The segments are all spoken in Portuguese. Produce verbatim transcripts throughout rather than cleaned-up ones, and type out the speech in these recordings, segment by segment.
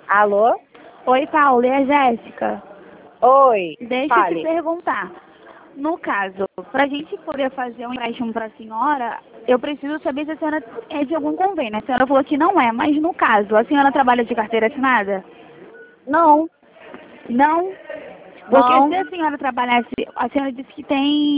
Alô? Oi, Paula, é a Jéssica. Oi, Deixa fale. eu te perguntar. No caso, para a gente poder fazer um empréstimo para a senhora, eu preciso saber se a senhora é de algum convênio. A senhora falou que não é, mas no caso, a senhora trabalha de carteira assinada? Não, Não? Porque não. se a senhora trabalhasse, a senhora disse que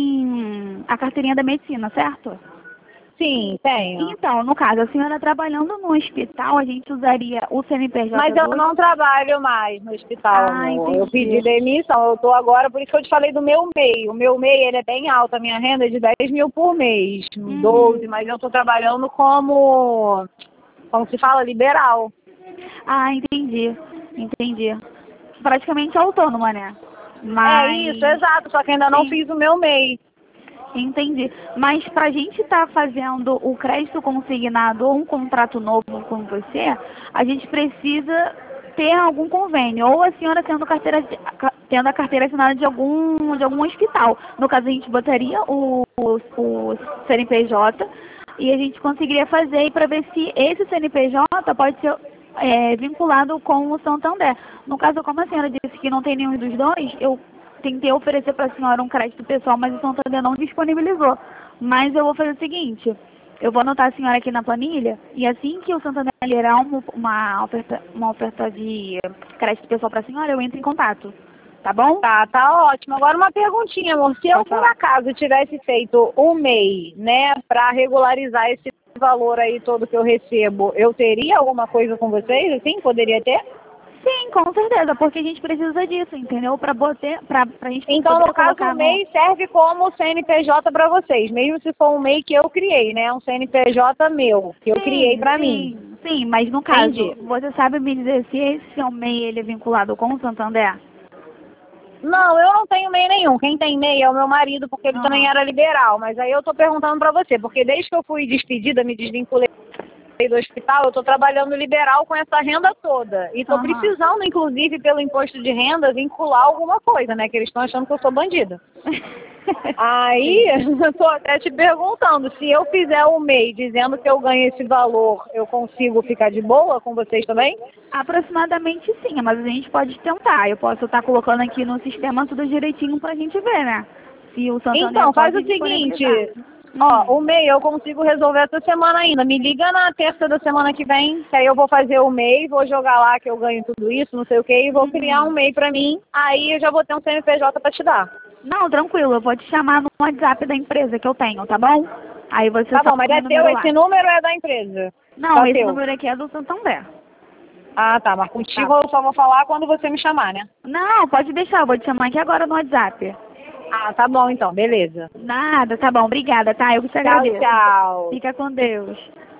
tem a carteirinha da medicina, certo? Sim, tenho. Então, no caso, a senhora trabalhando no hospital, a gente usaria o C N P J Mas eu do... não trabalho mais no hospital, Ah, amor. Eu entendi. pedi demissão, eu tô agora, por isso que eu te falei do meu M E I. O meu M E I, ele é bem alto, a minha renda é de dez mil por mês, Uhum. doze, mas eu tô trabalhando como, como se fala, liberal. Ah, entendi. Entendi. Praticamente autônoma, né? É Mas... isso, exato, só que ainda não Sim, fiz o meu M E I. entendi. Mas para a gente estar fazendo o crédito consignado ou um contrato novo com você, a gente precisa ter algum convênio. Ou a senhora tendo, carteira, tendo a carteira assinada de algum, de algum hospital. No caso, a gente botaria o, o, o C N P J e a gente conseguiria fazer para ver se esse C N P J pode ser é, vinculado com o Santander. No caso, como a senhora disse que não tem nenhum dos dois, eu tentei oferecer para a senhora um crédito pessoal, mas o Santander não disponibilizou. Mas eu vou fazer o seguinte, eu vou anotar a senhora aqui na planilha, e assim que o Santander liberar uma, uma, oferta, uma oferta de crédito pessoal para a senhora, eu entro em contato. Tá bom? Tá, tá ótimo. Agora uma perguntinha, amor. Se eu, Pode por falar. acaso, tivesse feito o M E I, né, pra regularizar esse valor aí todo que eu recebo, eu teria alguma coisa com vocês, assim? Poderia ter? Sim, com certeza, porque a gente precisa disso, entendeu? Para botar, para a gente Então, poder no caso, o colocar M no... E I serve como C N P J para vocês, mesmo se for um M E I que eu criei, né? Um C N P J meu, que eu criei Sim, para mim. sim, sim, mas no caso, Entendi. você sabe me dizer se esse é o M E I ele é vinculado com o Santander? Não, eu não tenho M E I nenhum. Quem tem M E I é o meu marido, porque ele também Aham. era liberal. Mas aí eu tô perguntando para você, porque desde que eu fui despedida, me desvinculei do hospital, eu estou trabalhando liberal com essa renda toda. E estou Aham. precisando, inclusive, pelo imposto de renda, vincular alguma coisa, né? Que eles estão achando que eu sou bandida. Aí, Sim. eu tô até te perguntando, se eu fizer o M E I dizendo que eu ganho esse valor, eu consigo ficar de boa com vocês também? Aproximadamente sim, mas a gente pode tentar. Eu posso estar colocando aqui no sistema tudo direitinho pra gente ver, né? Se o Santander Então, faz pode o seguinte, disponibilizar. ó, Hum. o M E I eu consigo resolver essa semana ainda. Me liga na terça da semana que vem, que aí eu vou fazer o M E I, vou jogar lá que eu ganho tudo isso, não sei o quê, e vou criar um Uhum. M E I pra mim, aí eu já vou ter um C N P J pra te dar. Não, tranquilo, eu vou te chamar no WhatsApp da empresa que eu tenho, tá bom? Aí você Tá bom, salva mas o meu é teu número esse lá. número ou é da empresa? Não, Só esse teu. número aqui é do Santander. Ah, tá, mas Tá. contigo eu só vou falar quando você me chamar, né? Não, pode deixar, eu vou te chamar aqui agora no WhatsApp. Ah, tá bom então, beleza. Nada, tá bom, obrigada, tá? Eu que te Tchau, agradeço. tchau. Fica com Deus.